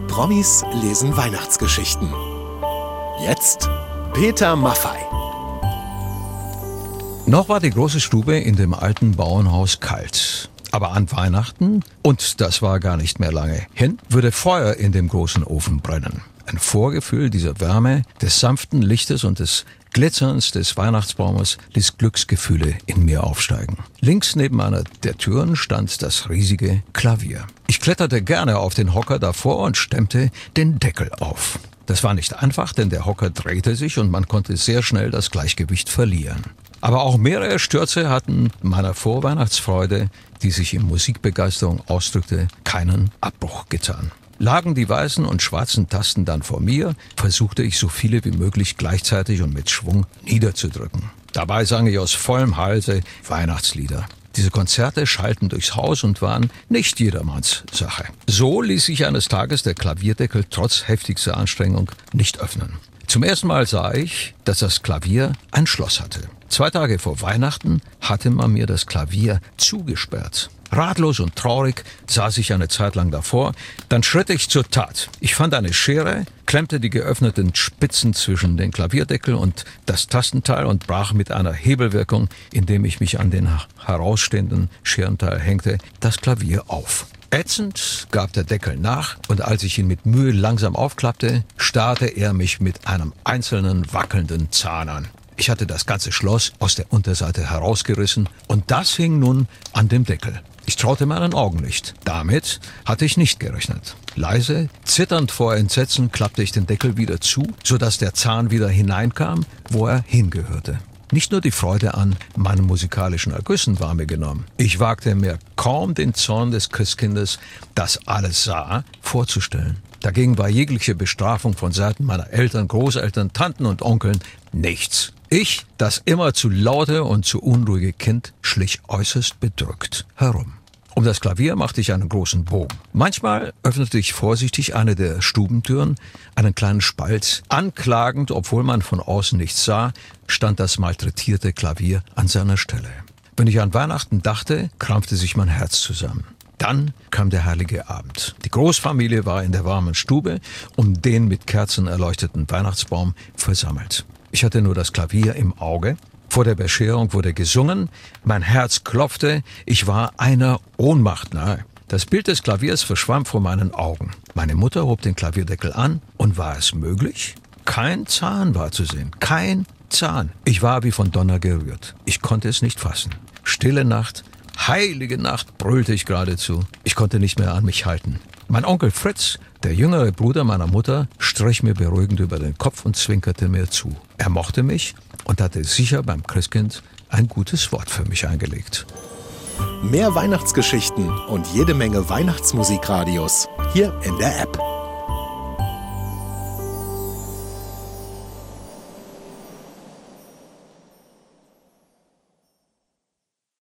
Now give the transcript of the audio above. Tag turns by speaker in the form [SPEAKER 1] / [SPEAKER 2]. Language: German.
[SPEAKER 1] Promis lesen Weihnachtsgeschichten. Jetzt Peter Maffay.
[SPEAKER 2] Noch war die große Stube in dem alten Bauernhaus kalt. Aber an Weihnachten, und das war gar nicht mehr lange hin, würde Feuer in dem großen Ofen brennen. Ein Vorgefühl dieser Wärme, des sanften Lichtes und des Glitzerns des Weihnachtsbaumes ließ Glücksgefühle in mir aufsteigen. Links neben einer der Türen stand das riesige Klavier. Ich kletterte gerne auf den Hocker davor und stemmte den Deckel auf. Das war nicht einfach, denn der Hocker drehte sich und man konnte sehr schnell das Gleichgewicht verlieren. Aber auch mehrere Stürze hatten meiner Vorweihnachtsfreude, die sich in Musikbegeisterung ausdrückte, keinen Abbruch getan. Lagen die weißen und schwarzen Tasten dann vor mir, versuchte ich so viele wie möglich gleichzeitig und mit Schwung niederzudrücken. Dabei sang ich aus vollem Halse Weihnachtslieder. Diese Konzerte schallten durchs Haus und waren nicht jedermanns Sache. So ließ sich eines Tages der Klavierdeckel trotz heftigster Anstrengung nicht öffnen. Zum ersten Mal sah ich, dass das Klavier ein Schloss hatte. 2 Tage vor Weihnachten hatte man mir das Klavier zugesperrt. Ratlos und traurig saß ich eine Zeit lang davor, dann schritt ich zur Tat. Ich fand eine Schere, klemmte die geöffneten Spitzen zwischen den Klavierdeckel und das Tastenteil und brach mit einer Hebelwirkung, indem ich mich an den herausstehenden Scherenteil hängte, das Klavier auf. Ätzend gab der Deckel nach und als ich ihn mit Mühe langsam aufklappte, starrte er mich mit einem einzelnen wackelnden Zahn an. Ich hatte das ganze Schloss aus der Unterseite herausgerissen und das hing nun an dem Deckel. Ich traute meinen Augen nicht. Damit hatte ich nicht gerechnet. Leise, zitternd vor Entsetzen, klappte ich den Deckel wieder zu, sodass der Zahn wieder hineinkam, wo er hingehörte. Nicht nur die Freude an meinen musikalischen Ergüssen war mir genommen. Ich wagte mir kaum den Zorn des Christkindes, das alles sah, vorzustellen. Dagegen war jegliche Bestrafung von Seiten meiner Eltern, Großeltern, Tanten und Onkeln nichts. Ich, das immer zu laute und zu unruhige Kind, schlich äußerst bedrückt herum. Um das Klavier machte ich einen großen Bogen. Manchmal öffnete ich vorsichtig eine der Stubentüren, einen kleinen Spalt. Anklagend, obwohl man von außen nichts sah, stand das malträtierte Klavier an seiner Stelle. Wenn ich an Weihnachten dachte, krampfte sich mein Herz zusammen. Dann kam der heilige Abend. Die Großfamilie war in der warmen Stube um den mit Kerzen erleuchteten Weihnachtsbaum versammelt. Ich hatte nur das Klavier im Auge. Vor der Bescherung wurde gesungen, mein Herz klopfte, ich war einer Ohnmacht nahe. Das Bild des Klaviers verschwamm vor meinen Augen. Meine Mutter hob den Klavierdeckel an und war es möglich? Kein Zahn war zu sehen, kein Zahn. Ich war wie von Donner gerührt. Ich konnte es nicht fassen. Stille Nacht, heilige Nacht, brüllte ich geradezu. Ich konnte nicht mehr an mich halten. Mein Onkel Fritz, der jüngere Bruder meiner Mutter, strich mir beruhigend über den Kopf und zwinkerte mir zu. Er mochte mich und hatte sicher beim Christkind ein gutes Wort für mich eingelegt.
[SPEAKER 1] Mehr Weihnachtsgeschichten und jede Menge Weihnachtsmusikradios hier in der App.